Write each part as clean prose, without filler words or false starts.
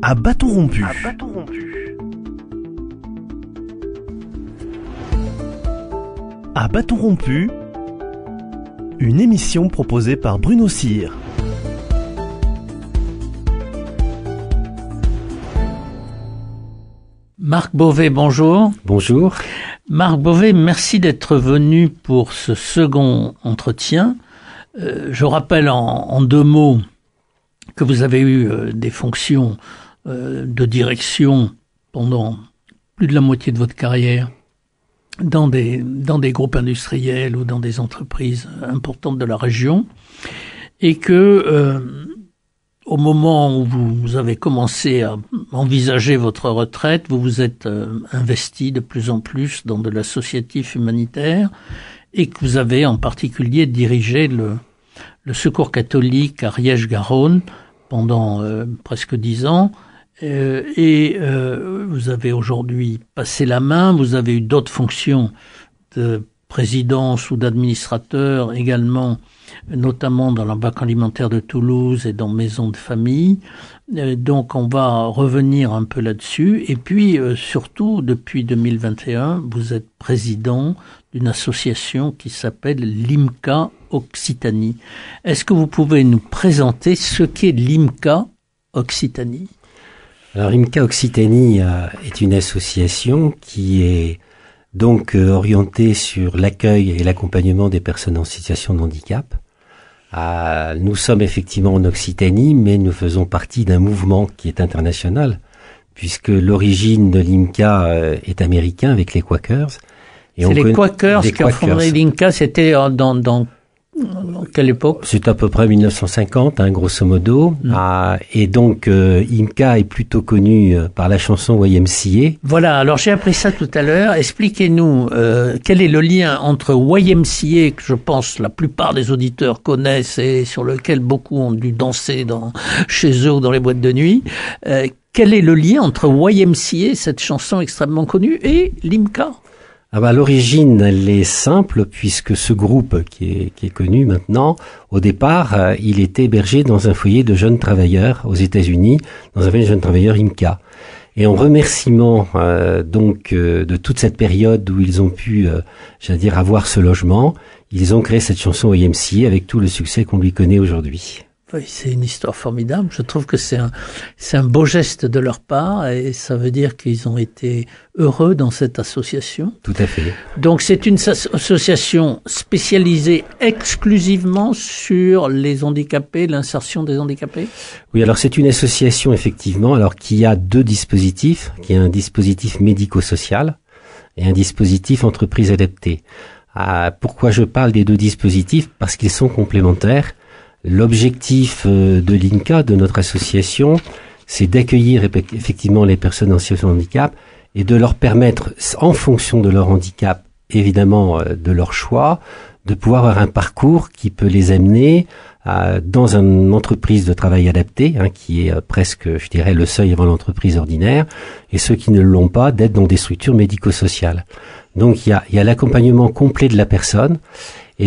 À bâton rompu. À bâton rompu, une émission proposée par Bruno Cyr. Marc Beauvais, bonjour. Bonjour. Marc Beauvais, merci d'être venu pour ce second entretien. Je rappelle en deux mots que vous avez eu des fonctions de direction pendant plus de la moitié de votre carrière dans des groupes industriels ou dans des entreprises importantes de la région, et que au moment où vous avez commencé à envisager votre retraite, vous vous êtes investi de plus en plus dans de l'associatif humanitaire, et que vous avez en particulier dirigé le Secours catholique à Riège-Garonne pendant presque 10 ans. Vous avez aujourd'hui passé la main, vous avez eu d'autres fonctions de présidence ou d'administrateur également, notamment dans la Banque alimentaire de Toulouse et dans Maison de famille. Donc on va revenir un peu là-dessus. Et puis surtout, depuis 2021, vous êtes président d'une association qui s'appelle l'IMCA Occitanie. Est-ce que vous pouvez nous présenter ce qu'est l'IMCA Occitanie ? Alors l'IMCA Occitanie est une association qui est donc orientée sur l'accueil et l'accompagnement des personnes en situation de handicap. Nous sommes effectivement en Occitanie, mais nous faisons partie d'un mouvement qui est international, puisque l'origine de l'IMCA est américaine avec les Quakers. Et c'est les Quakers qui ont fondé l'IMCA, c'était dans quelle époque ? C'est à peu près 1950, grosso modo. Et donc, IMCA est plutôt connu par la chanson YMCA. Voilà, alors j'ai appris ça tout à l'heure. Expliquez-nous quel est le lien entre YMCA, que je pense la plupart des auditeurs connaissent et sur lequel beaucoup ont dû danser chez eux ou dans les boîtes de nuit. Quel est le lien entre YMCA, cette chanson extrêmement connue, et l'IMCA ? L'origine, elle est simple, puisque ce groupe qui est connu maintenant, au départ, il était hébergé dans un foyer de jeunes travailleurs aux États-Unis, dans un foyer de jeunes travailleurs IMCA. Et en remerciement de toute cette période où ils ont pu, avoir ce logement, ils ont créé cette chanson YMCA avec tout le succès qu'on lui connaît aujourd'hui. Oui, c'est une histoire formidable. Je trouve que c'est un beau geste de leur part, et ça veut dire qu'ils ont été heureux dans cette association. Tout à fait. Donc c'est une association spécialisée exclusivement sur les handicapés, l'insertion des handicapés ? Oui, alors c'est une association effectivement, alors qui a deux dispositifs, qui a un dispositif médico-social et un dispositif entreprise adaptée. Pourquoi je parle des deux dispositifs ? Parce qu'ils sont complémentaires. L'objectif de l'IMCA, de notre association, c'est d'accueillir effectivement les personnes en situation de handicap et de leur permettre, en fonction de leur handicap, évidemment de leur choix, de pouvoir avoir un parcours qui peut les amener dans une entreprise de travail adaptée, qui est presque, je dirais, le seuil avant l'entreprise ordinaire, et ceux qui ne l'ont pas, d'être dans des structures médico-sociales. Donc il y a l'accompagnement complet de la personne. Et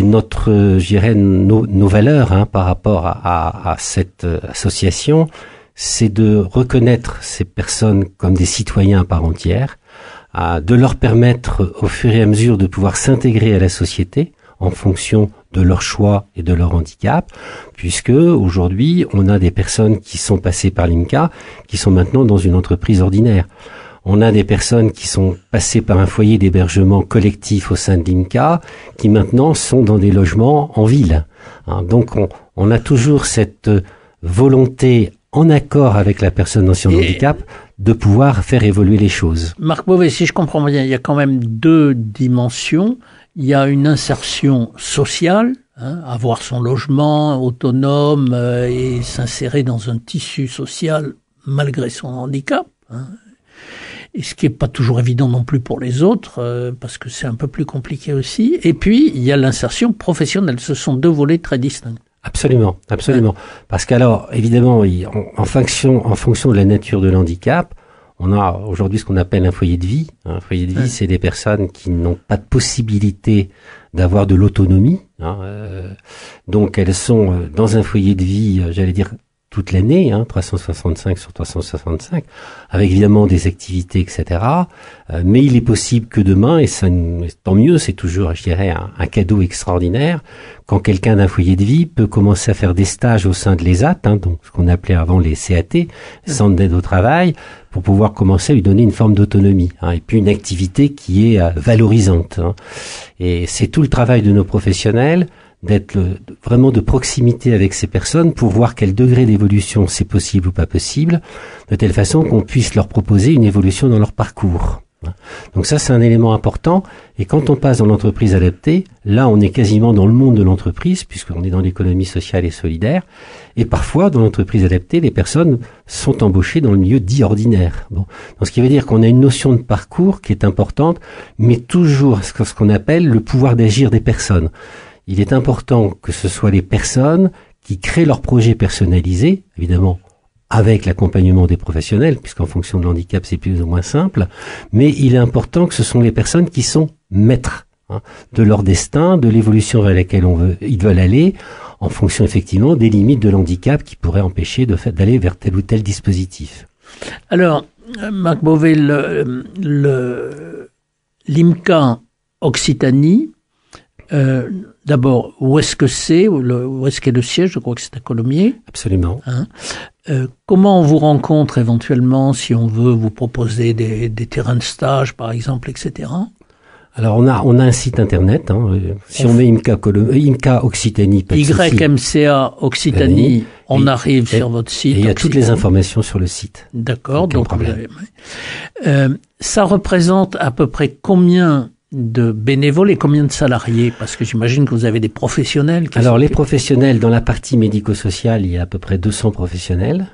nos valeurs par rapport à cette association, c'est de reconnaître ces personnes comme des citoyens à part entière, de leur permettre au fur et à mesure de pouvoir s'intégrer à la société en fonction de leur choix et de leur handicap, puisque aujourd'hui on a des personnes qui sont passées par l'IMCA, qui sont maintenant dans une entreprise ordinaire. On a des personnes qui sont passées par un foyer d'hébergement collectif au sein de l'IMCA, qui maintenant sont dans des logements en ville. Donc on a toujours cette volonté, en accord avec la personne en situation de handicap, de pouvoir faire évoluer les choses. Marc Beauvais, si je comprends bien, il y a quand même deux dimensions. Il y a une insertion sociale, avoir son logement autonome et s'insérer dans un tissu social malgré son handicap, et ce qui est pas toujours évident non plus pour les autres, parce que c'est un peu plus compliqué aussi. Et puis, il y a l'insertion professionnelle. Ce sont deux volets très distincts. Absolument. Parce qu'alors, évidemment, en fonction de la nature de l'handicap, on a aujourd'hui ce qu'on appelle un foyer de vie. Un foyer de vie, c'est des personnes qui n'ont pas de possibilité d'avoir de l'autonomie. Donc, elles sont dans un foyer de vie, toute l'année, 365 sur 365, avec évidemment des activités, etc. Mais il est possible que demain, et ça, tant mieux, c'est toujours, je dirais, un cadeau extraordinaire, quand quelqu'un d'un foyer de vie peut commencer à faire des stages au sein de l'ESAT, donc ce qu'on appelait avant les CAT, Centres d'aide au travail, pour pouvoir commencer à lui donner une forme d'autonomie, et puis une activité qui est valorisante. Et c'est tout le travail de nos professionnels, d'être vraiment de proximité avec ces personnes pour voir quel degré d'évolution c'est possible ou pas possible, de telle façon qu'on puisse leur proposer une évolution dans leur parcours. Donc ça, c'est un élément important. Et quand on passe dans l'entreprise adaptée, là, on est quasiment dans le monde de l'entreprise, puisqu'on est dans l'économie sociale et solidaire. Et parfois, dans l'entreprise adaptée, les personnes sont embauchées dans le milieu dit ordinaire. Donc, ce qui veut dire qu'on a une notion de parcours qui est importante, mais toujours ce qu'on appelle le pouvoir d'agir des personnes. Il est important que ce soit les personnes qui créent leurs projets personnalisés, évidemment, avec l'accompagnement des professionnels, puisqu'en fonction de l'handicap, c'est plus ou moins simple, mais il est important que ce sont les personnes qui sont maîtres de leur destin, de l'évolution vers laquelle ils veulent aller, en fonction effectivement des limites de l'handicap qui pourraient empêcher d'aller vers tel ou tel dispositif. Alors, Marc Beauvais, l'IMCA Occitanie, d'abord, où est-ce que c'est, où est-ce qu'est le siège? Je crois que c'est à Colomiers. Absolument. Comment on vous rencontre éventuellement si on veut vous proposer des terrains de stage, par exemple, etc. Alors on a un site internet. Si on met IMCA Occitanie, pas de souci. YMCA Occitanie, on arrive sur votre site. Et il y a toutes les informations sur le site. D'accord. Donc ça représente à peu près combien de bénévoles et combien de salariés? Parce que j'imagine que vous avez des professionnels. Alors les professionnels, dans la partie médico-sociale, il y a à peu près 200 professionnels,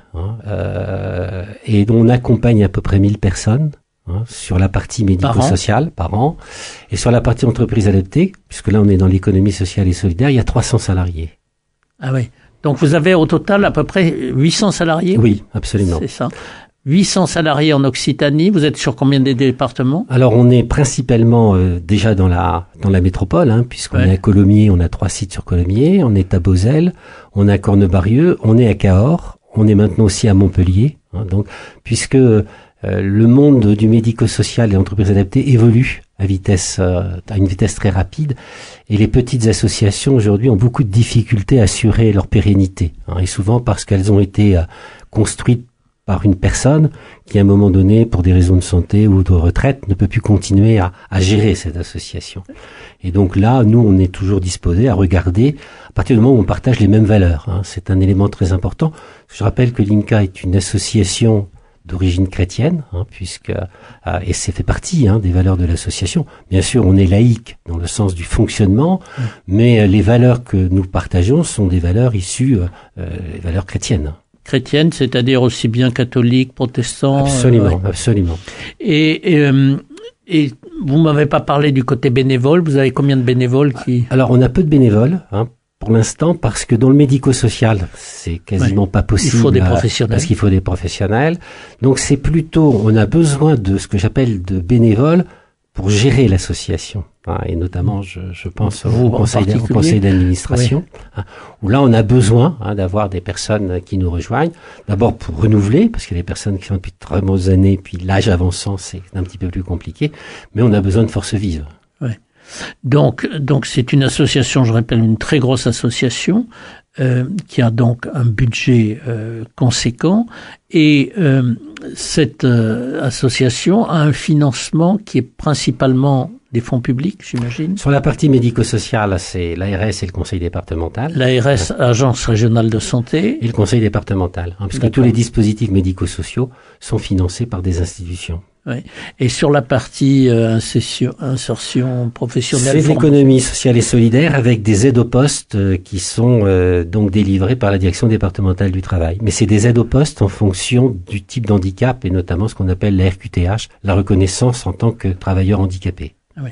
et on accompagne à peu près 1000 personnes sur la partie médico-sociale par an. Et sur la partie entreprise adaptée, puisque là on est dans l'économie sociale et solidaire, il y a 300 salariés. Ah oui. Donc vous avez au total à peu près 800 salariés? Oui, absolument. C'est ça. 800 salariés en Occitanie. Vous êtes sur combien de départements? Alors, on est principalement déjà dans la métropole, puisqu'on est à Colomiers, on a 3 sites sur Colomiers, on est à Beauzelle, on est à Cornebarieux, on est à Cahors, on est maintenant aussi à Montpellier. Donc, puisque le monde du médico-social et l'entreprise adaptée évolue à une vitesse très rapide, et les petites associations aujourd'hui ont beaucoup de difficultés à assurer leur pérennité, et souvent parce qu'elles ont été construites par une personne qui, à un moment donné, pour des raisons de santé ou de retraite, ne peut plus continuer à gérer cette association. Et donc là, nous, on est toujours disposés à regarder, à partir du moment où on partage les mêmes valeurs. C'est un élément très important. Je rappelle que l'IMCA est une association d'origine chrétienne, et c'est fait partie des valeurs de l'association. Bien sûr, on est laïque dans le sens du fonctionnement, mais les valeurs que nous partageons sont des valeurs issues des valeurs chrétiennes. Chrétienne, c'est-à-dire aussi bien catholique, protestant. Absolument, absolument. Et vous m'avez pas parlé du côté bénévole. Vous avez combien de bénévoles qui... Alors, on a peu de bénévoles, pour l'instant, parce que dans le médico-social, c'est quasiment pas possible. Il faut des professionnels. Parce qu'il faut des professionnels. Donc, c'est plutôt, on a besoin de ce que j'appelle de bénévoles pour gérer l'association. Et notamment, je pense au conseil d'administration, où là, on a besoin d'avoir des personnes qui nous rejoignent. D'abord pour renouveler, parce qu'il y a des personnes qui sont depuis de très bonnes années, puis l'âge avançant, c'est un petit peu plus compliqué, mais on a besoin de force vive. Ouais. Donc c'est une association, je rappelle, une très grosse association, qui a donc un budget conséquent, et cette association a un financement qui est principalement des fonds publics, j'imagine. Sur la partie médico-sociale, c'est l'ARS et le conseil départemental. L'ARS, Agence régionale de santé. Et le conseil départemental, puisque tous les dispositifs médico-sociaux sont financés par des institutions. Oui. Et sur la partie insertion professionnelle, c'est l'économie sociale et solidaire avec des aides au poste qui sont donc délivrées par la direction départementale du travail. Mais c'est des aides au poste en fonction du type d'handicap et notamment ce qu'on appelle la RQTH, la reconnaissance en tant que travailleur handicapé. Oui.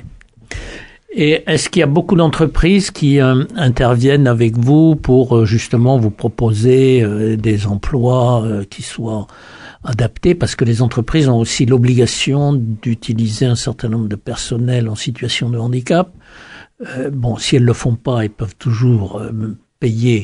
Et est-ce qu'il y a beaucoup d'entreprises qui interviennent avec vous pour justement vous proposer des emplois qui soient adaptés, parce que les entreprises ont aussi l'obligation d'utiliser un certain nombre de personnels en situation de handicap. Si elles le font pas, elles peuvent toujours payer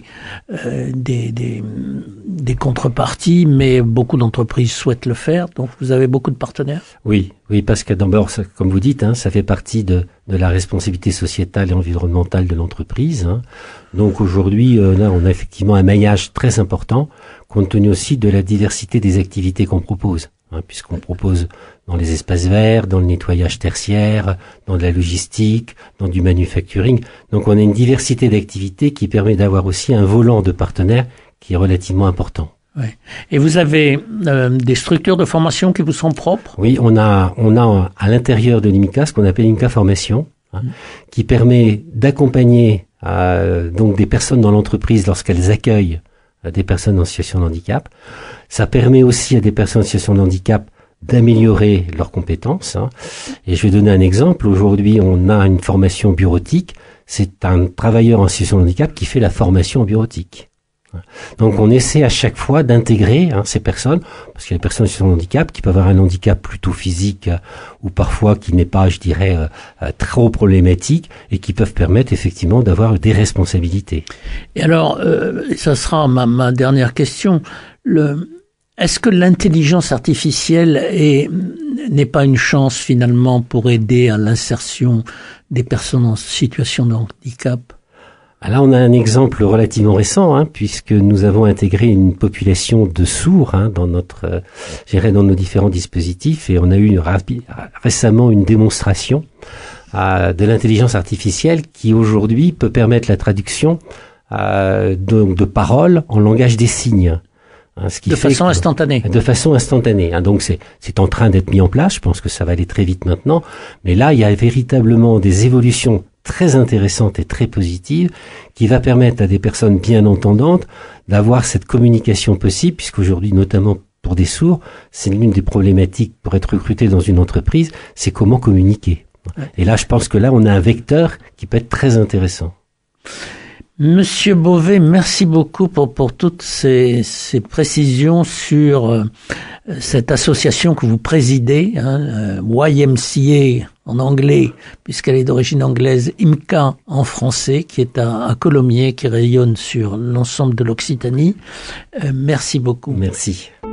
des contreparties, mais beaucoup d'entreprises souhaitent le faire. Donc vous avez beaucoup de partenaires? Oui, parce que d'abord, comme vous dites, ça fait partie de la responsabilité sociétale et environnementale de l'entreprise. Donc aujourd'hui, là, on a effectivement un maillage très important, compte tenu aussi de la diversité des activités qu'on propose. Puisqu'on propose dans les espaces verts, dans le nettoyage tertiaire, dans de la logistique, dans du manufacturing. Donc on a une diversité d'activités qui permet d'avoir aussi un volant de partenaires qui est relativement important. Ouais. Et vous avez des structures de formation qui vous sont propres? Oui, on a à l'intérieur de l'IMICA ce qu'on appelle l'IMICA Formation, qui permet d'accompagner donc des personnes dans l'entreprise lorsqu'elles accueillent des personnes en situation de handicap. Ça permet aussi à des personnes en situation de handicap d'améliorer leurs compétences. Et je vais donner un exemple. Aujourd'hui, on a une formation bureautique. C'est un travailleur en situation de handicap qui fait la formation en bureautique. Donc on essaie à chaque fois d'intégrer ces personnes, parce qu'il y a des personnes en situation de handicap qui peuvent avoir un handicap plutôt physique ou parfois qui n'est pas, je dirais, trop problématique et qui peuvent permettre effectivement d'avoir des responsabilités. Et alors, ça sera ma dernière question. Est-ce que l'intelligence artificielle n'est pas une chance finalement pour aider à l'insertion des personnes en situation de handicap? Là, on a un exemple relativement récent, puisque nous avons intégré une population de sourds dans nos différents dispositifs, et on a eu récemment une démonstration de l'intelligence artificielle qui aujourd'hui peut permettre la traduction de paroles en langage des signes. De façon instantanée. De façon instantanée. Donc c'est en train d'être mis en place. Je pense que ça va aller très vite maintenant. Mais là, il y a véritablement des évolutions très intéressantes et très positives qui va permettre à des personnes bien entendantes d'avoir cette communication possible, puisqu'aujourd'hui, notamment pour des sourds, c'est l'une des problématiques pour être recruté dans une entreprise, c'est comment communiquer. Et là, je pense que là, on a un vecteur qui peut être très intéressant. Monsieur Beauvais, merci beaucoup pour toutes ces précisions sur cette association que vous présidez, YMCA en anglais, puisqu'elle est d'origine anglaise, IMCA en français, qui est à Colomiers, qui rayonne sur l'ensemble de l'Occitanie. Merci beaucoup. Merci.